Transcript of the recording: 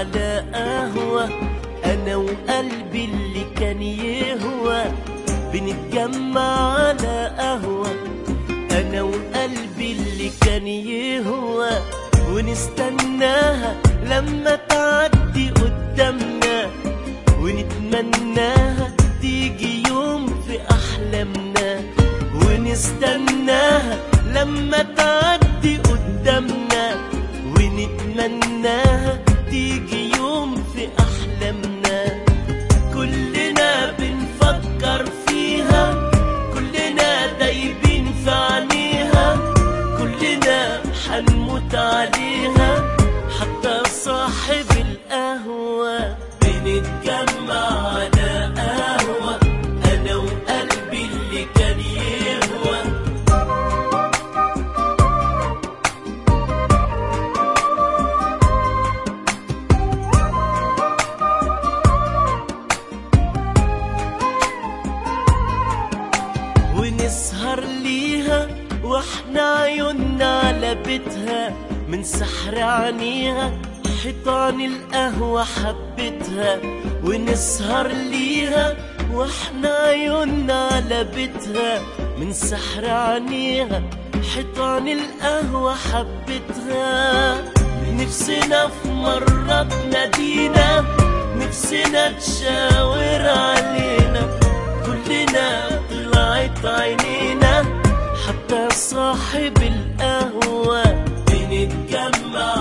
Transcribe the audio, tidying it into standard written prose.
على قهوة، أنا وقلبي اللي كان يهوى. بنتجمع على قهوة، أنا وقلبي اللي كان يهوى، ونستناها لما تعدي قدامنا، ونتمناها تيجي يوم في أحلامنا. ونستناها لما تعدي قدامنا، ونتمناها تيجي يوم في أحلامنا. كلنا بنفكر فيها، كلنا دايبين في عينيها، كلنا حنموت عليها، حتى صاحب القهوة. بنتجمع على قهوة، أنا وقلبي اللي كان يهوى. ونسهر ليها واحنا عيوننا على بيتها، من سحر عينيها حيطان القهوة حبتها. ونسهر ليها واحنا عيوننا على بيتها، من سحر عينيها حيطان القهوة حبتها. نفسنا في مرة تنادينا، نفسنا تشاور علينا، كلنا طلعت عينينا، حتى صاحب القهوة. بنتجمع